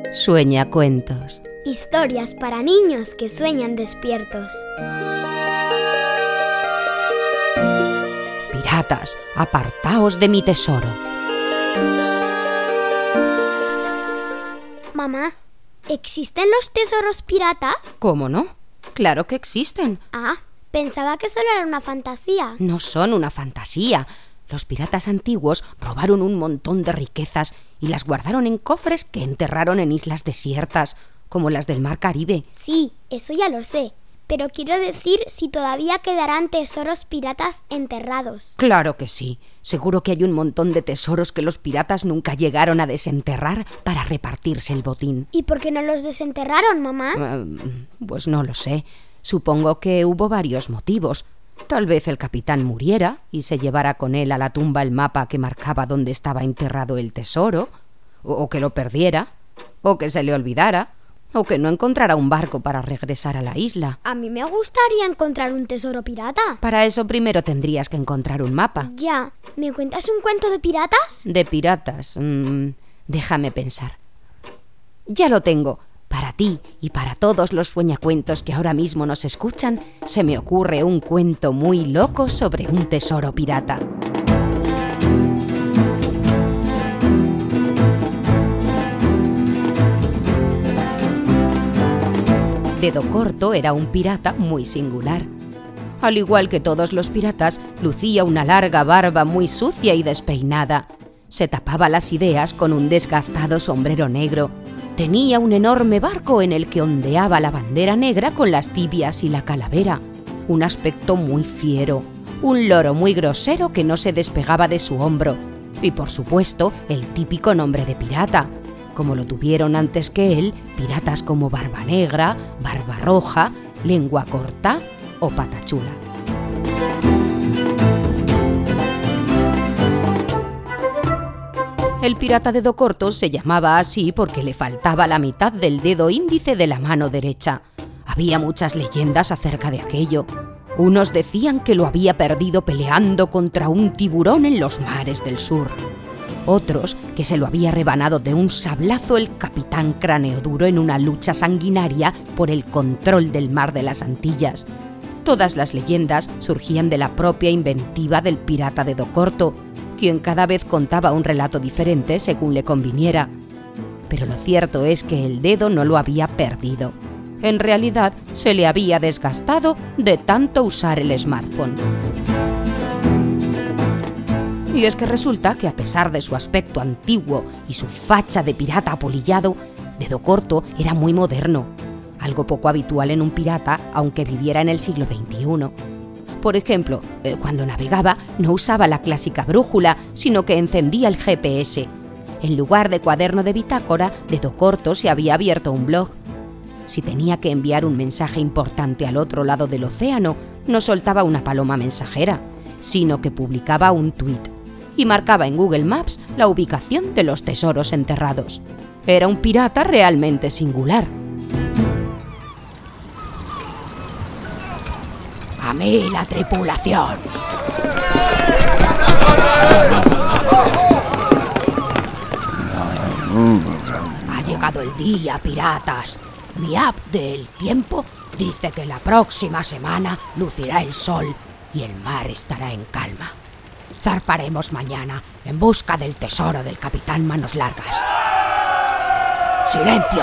Sueñacuentos. Historias para niños que sueñan despiertos. Piratas, apartaos de mi tesoro. Mamá, ¿existen los tesoros piratas? ¿Cómo no? Claro que existen. Ah, pensaba que solo era una fantasía. No son una fantasía. Los piratas antiguos robaron un montón de riquezas y las guardaron en cofres que enterraron en islas desiertas, como las del Mar Caribe. Sí, eso ya lo sé. Pero quiero decir si todavía quedarán tesoros piratas enterrados. Claro que sí. Seguro que hay un montón de tesoros que los piratas nunca llegaron a desenterrar para repartirse el botín. ¿Y por qué no los desenterraron, mamá? Pues no lo sé. Supongo que hubo varios motivos. Tal vez el capitán muriera y se llevara con él a la tumba el mapa que marcaba dónde estaba enterrado el tesoro, o que lo perdiera, o que se le olvidara, o que no encontrara un barco para regresar a la isla. A mí me gustaría encontrar un tesoro pirata. Para eso primero tendrías que encontrar un mapa. Ya, ¿me cuentas un cuento de piratas? ¿De piratas? Déjame pensar. Ya lo tengo. Para ti y para todos los sueñacuentos que ahora mismo nos escuchan, se me ocurre un cuento muy loco sobre un tesoro pirata. Dedo Corto era un pirata muy singular. Al igual que todos los piratas, lucía una larga barba muy sucia y despeinada. Se tapaba las ideas con un desgastado sombrero negro. Tenía un enorme barco en el que ondeaba la bandera negra con las tibias y la calavera. Un aspecto muy fiero, un loro muy grosero que no se despegaba de su hombro. Y por supuesto, el típico nombre de pirata, como lo tuvieron antes que él piratas como Barba Negra, Barba Roja, Lengua Corta o Patachula. El pirata Dedo Corto se llamaba así porque le faltaba la mitad del dedo índice de la mano derecha. Había muchas leyendas acerca de aquello. Unos decían que lo había perdido peleando contra un tiburón en los mares del sur. Otros que se lo había rebanado de un sablazo el capitán Craneoduro en una lucha sanguinaria por el control del mar de las Antillas. Todas las leyendas surgían de la propia inventiva del pirata Dedo Corto, quien cada vez contaba un relato diferente según le conviniera. Pero lo cierto es que el dedo no lo había perdido. En realidad, se le había desgastado de tanto usar el smartphone. Y es que resulta que a pesar de su aspecto antiguo y su facha de pirata apolillado, Dedo Corto era muy moderno, algo poco habitual en un pirata aunque viviera en el siglo XXI. Por ejemplo, cuando navegaba no usaba la clásica brújula, sino que encendía el GPS. En lugar de cuaderno de bitácora, Dedo Corto se había abierto un blog. Si tenía que enviar un mensaje importante al otro lado del océano, no soltaba una paloma mensajera, sino que publicaba un tuit y marcaba en Google Maps la ubicación de los tesoros enterrados. Era un pirata realmente singular. ¡A mí la tripulación! Ha llegado el día, piratas. Mi app del tiempo dice que la próxima semana lucirá el sol y el mar estará en calma. Zarparemos mañana en busca del tesoro del capitán Manos Largas. ¡Silencio!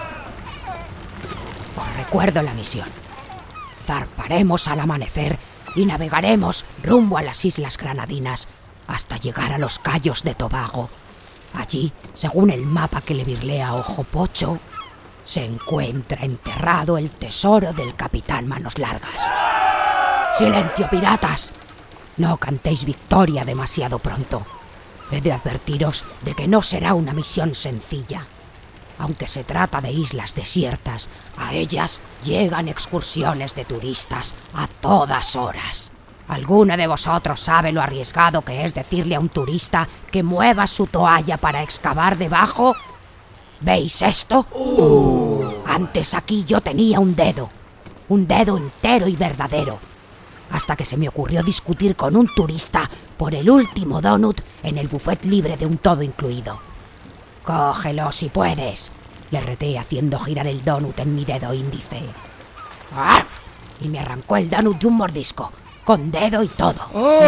Os recuerdo la misión. Zarparemos al amanecer y navegaremos rumbo a las Islas Granadinas hasta llegar a los Cayos de Tobago. Allí, según el mapa que le birlea Ojo Pocho, se encuentra enterrado el tesoro del capitán Manos Largas. ¡Silencio, piratas! No cantéis victoria demasiado pronto. He de advertiros de que no será una misión sencilla. Aunque se trata de islas desiertas, a ellas llegan excursiones de turistas a todas horas. ¿Alguno de vosotros sabe lo arriesgado que es decirle a un turista que mueva su toalla para excavar debajo? ¿Veis esto? Antes aquí yo tenía un dedo entero y verdadero, hasta que se me ocurrió discutir con un turista por el último donut en el buffet libre de un todo incluido. Cógelo si puedes. Le reté haciendo girar el donut en mi dedo índice. ¡Ah! Y me arrancó el donut de un mordisco, con dedo y todo.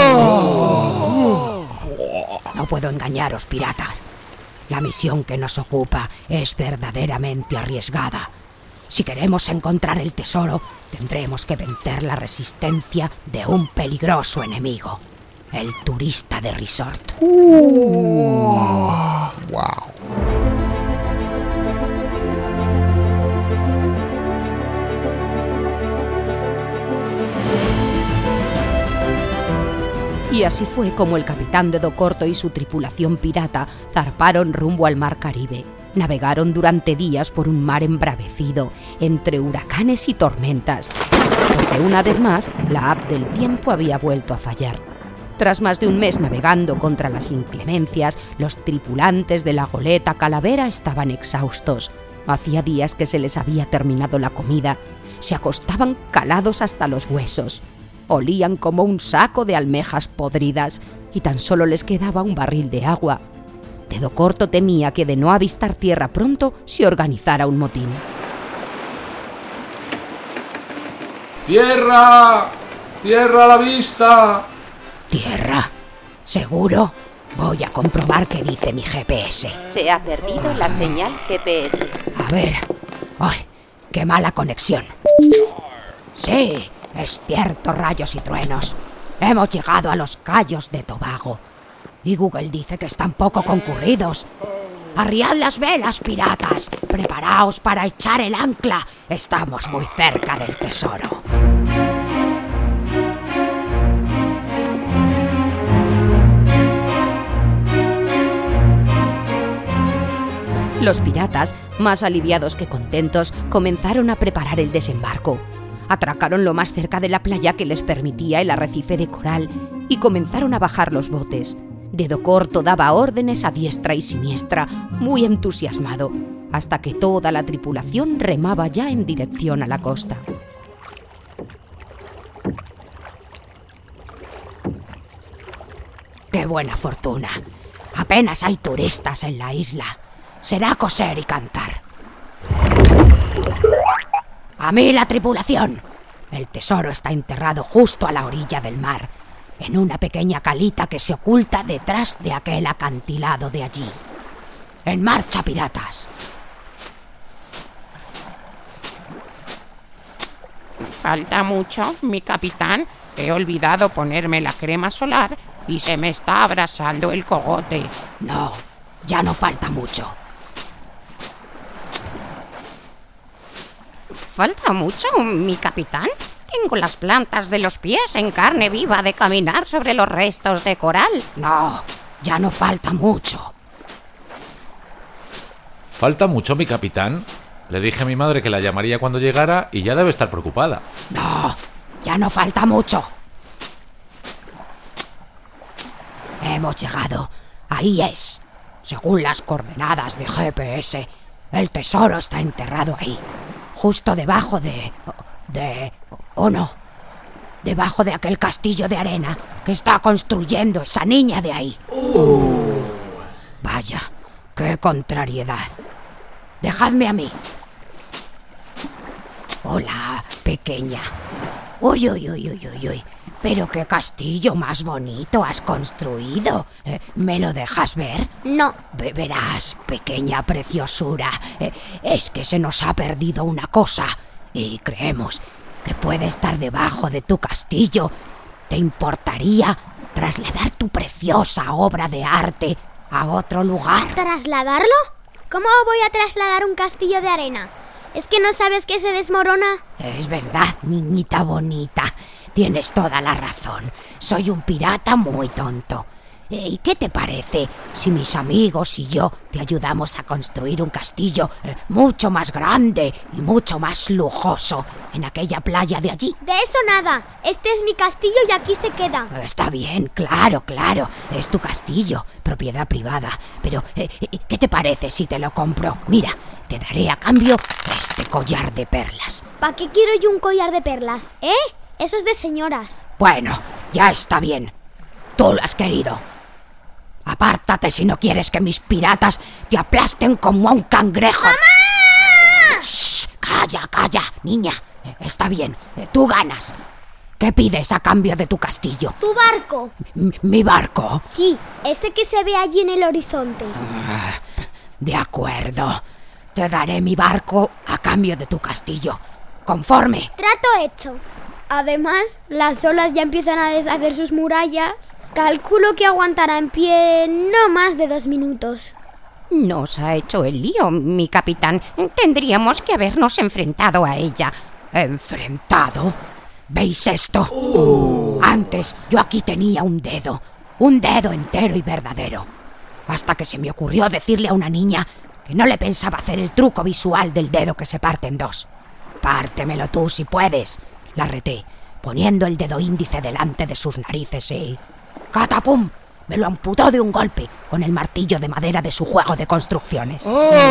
No puedo engañaros, piratas. La misión que nos ocupa es verdaderamente arriesgada. Si queremos encontrar el tesoro, tendremos que vencer la resistencia de un peligroso enemigo, el turista de resort. ¡Wow! Y así fue como el capitán de Docorto y su tripulación pirata zarparon rumbo al mar Caribe. Navegaron durante días por un mar embravecido, entre huracanes y tormentas, porque una vez más la app del tiempo había vuelto a fallar. Tras más de un mes navegando contra las inclemencias, los tripulantes de la goleta Calavera estaban exhaustos. Hacía días que se les había terminado la comida. Se acostaban calados hasta los huesos. Olían como un saco de almejas podridas y tan solo les quedaba un barril de agua. Dedo Corto temía que de no avistar tierra pronto se organizara un motín. ¡Tierra! ¡Tierra a la vista! ¿Tierra? ¿Seguro? Voy a comprobar qué dice mi GPS. Se ha perdido la señal GPS. A ver. ¡Ay! ¡Qué mala conexión! Sí, es cierto, rayos y truenos. Hemos llegado a los Cayos de Tobago. Y Google dice que están poco concurridos. ¡Arriad las velas, piratas! ¡Preparaos para echar el ancla! Estamos muy cerca del tesoro. Los piratas, más aliviados que contentos, comenzaron a preparar el desembarco. Atracaron lo más cerca de la playa que les permitía el arrecife de coral y comenzaron a bajar los botes. Dedo Corto daba órdenes a diestra y siniestra, muy entusiasmado, hasta que toda la tripulación remaba ya en dirección a la costa. ¡Qué buena fortuna! Apenas hay turistas en la isla. Será coser y cantar. ¡A mí la tripulación! El tesoro está enterrado justo a la orilla del mar, en una pequeña calita que se oculta detrás de aquel acantilado de allí. ¡En marcha, piratas! Falta mucho, mi capitán. He olvidado ponerme la crema solar y se me está abrasando el cogote. No, ya no falta mucho. ¿Falta mucho, mi capitán? Tengo las plantas de los pies en carne viva de caminar sobre los restos de coral. No, ya no falta mucho. ¿Falta mucho, mi capitán? Le dije a mi madre que la llamaría cuando llegara y ya debe estar preocupada. No, ya no falta mucho. Hemos llegado. Ahí es. Según las coordenadas de GPS, el tesoro está enterrado ahí. Justo debajo debajo de aquel castillo de arena que está construyendo esa niña de ahí. Vaya, qué contrariedad. Dejadme a mí. Hola, pequeña. Uy. Pero qué castillo más bonito has construido. ¿Me lo dejas ver? No. Verás, pequeña preciosura, es que se nos ha perdido una cosa y creemos que puede estar debajo de tu castillo. ¿Te importaría trasladar tu preciosa obra de arte a otro lugar? ¿Trasladarlo? ¿Cómo voy a trasladar un castillo de arena? ¿Es que no sabes que se desmorona? Es verdad, niñita bonita. Tienes toda la razón. Soy un pirata muy tonto. ¿Y qué te parece si mis amigos y yo te ayudamos a construir un castillo mucho más grande y mucho más lujoso en aquella playa de allí? De eso nada. Este es mi castillo y aquí se queda. Está bien, claro. Es tu castillo, propiedad privada. Pero, ¿qué te parece si te lo compro? Mira, te daré a cambio este collar de perlas. ¿Para qué quiero yo un collar de perlas, Eso es de señoras. Bueno, ya está bien. Tú lo has querido. Apártate si no quieres que mis piratas te aplasten como a un cangrejo. ¡Mamá! ¡Shh! Calla, niña. Está bien, tú ganas. ¿Qué pides a cambio de tu castillo? Tu barco. ¿Mi barco? Sí, ese que se ve allí en el horizonte. De acuerdo. Te daré mi barco a cambio de tu castillo. ¿Conforme? Trato hecho. Además, las olas ya empiezan a deshacer sus murallas. Calculo que aguantará en pie no más de 2 minutos. Nos ha hecho el lío, mi capitán. Tendríamos que habernos enfrentado a ella. ¿Enfrentado? ¿Veis esto? Antes yo aquí tenía un dedo entero y verdadero. Hasta que se me ocurrió decirle a una niña que no le pensaba hacer el truco visual del dedo que se parte en 2. Pártemelo tú si puedes, la reté, poniendo el dedo índice delante de sus narices y... ¡catapum! Me lo amputó de un golpe con el martillo de madera de su juego de construcciones.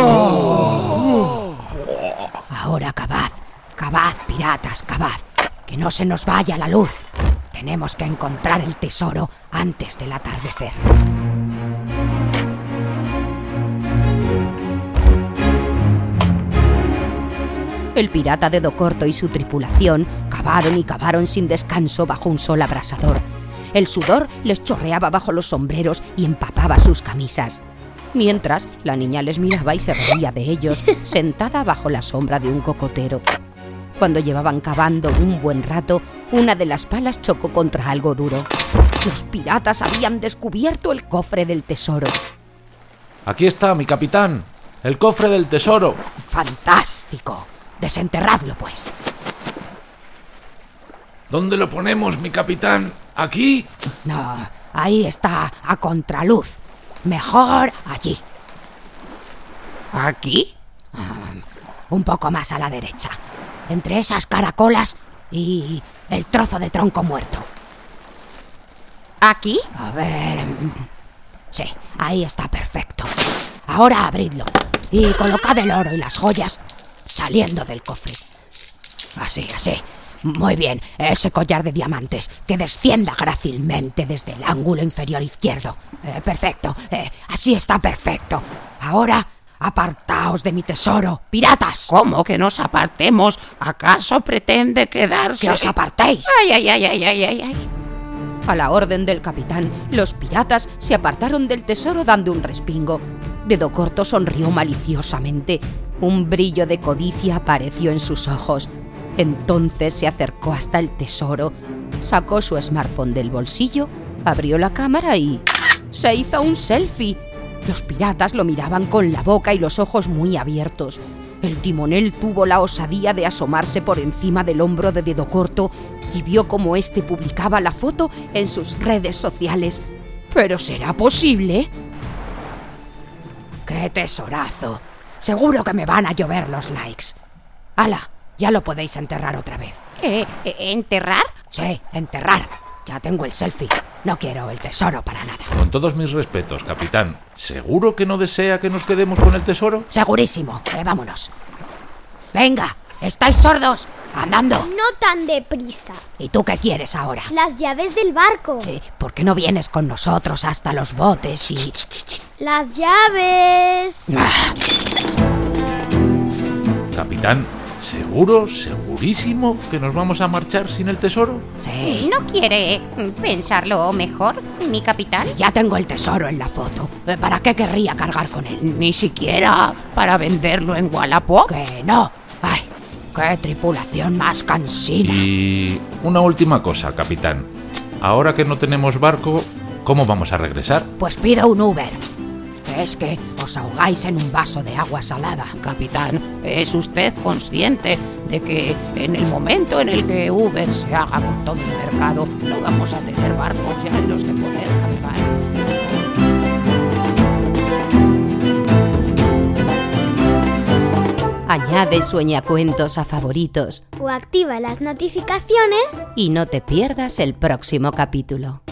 Ahora cavad, piratas, cavad. Que no se nos vaya la luz. Tenemos que encontrar el tesoro antes del atardecer. El pirata Dedo Corto y su tripulación cavaron y cavaron sin descanso bajo un sol abrasador. El sudor les chorreaba bajo los sombreros y empapaba sus camisas. Mientras, la niña les miraba y se reía de ellos, sentada bajo la sombra de un cocotero. Cuando llevaban cavando un buen rato, una de las palas chocó contra algo duro. Los piratas habían descubierto el cofre del tesoro. Aquí está, mi capitán. El cofre del tesoro. ¡Fantástico! Desenterradlo, pues. ¿Dónde lo ponemos, mi capitán? ¿Aquí? No, ahí está, a contraluz. Mejor allí. ¿Aquí? Un poco más a la derecha. Entre esas caracolas y el trozo de tronco muerto. ¿Aquí? A ver... Sí, ahí está perfecto. Ahora abridlo y colocad el oro y las joyas saliendo del cofre. Así. Muy bien, ese collar de diamantes que descienda grácilmente desde el ángulo inferior izquierdo. Perfecto, así está perfecto. Ahora... ¡apartaos de mi tesoro, piratas! ¿Cómo que nos apartemos? ¿Acaso pretende quedarse? ¡Que os apartéis! ¡Ay! A la orden del capitán, los piratas se apartaron del tesoro dando un respingo. Dedo Corto sonrió maliciosamente. Un brillo de codicia apareció en sus ojos. Entonces se acercó hasta el tesoro, sacó su smartphone del bolsillo, abrió la cámara y... ¡se hizo un selfie! Los piratas lo miraban con la boca y los ojos muy abiertos. El timonel tuvo la osadía de asomarse por encima del hombro de Dedo Corto y vio cómo éste publicaba la foto en sus redes sociales. ¿Pero será posible? ¡Qué tesorazo! Seguro que me van a llover los likes. ¡Hala! Ya lo podéis enterrar otra vez. ¿Enterrar? Sí, enterrar. Ya tengo el selfie. No quiero el tesoro para nada. Con todos mis respetos, capitán. ¿Seguro que no desea que nos quedemos con el tesoro? Segurísimo. Vámonos. Venga, ¿estáis sordos? Andando. No tan deprisa. ¿Y tú qué quieres ahora? Las llaves del barco. ¿Por qué no vienes con nosotros hasta los botes y... Las llaves. Capitán, ¿segurísimo que nos vamos a marchar sin el tesoro? Sí. ¿No quiere pensarlo mejor, mi capitán? Ya tengo el tesoro en la foto. ¿Para qué querría cargar con él? Ni siquiera para venderlo en Wallapop. Que no. ¡Ay! ¡Qué tripulación más cansina! Y una última cosa, capitán. Ahora que no tenemos barco, ¿cómo vamos a regresar? Pues pido un Uber. Es que os ahogáis en un vaso de agua salada. Capitán, ¿es usted consciente de que en el momento en el que Uber se haga con todo el mercado, no vamos a tener barcos ya en los que poder navegar? Añade sueñacuentos a favoritos O activa las notificaciones. y no te pierdas el próximo capítulo.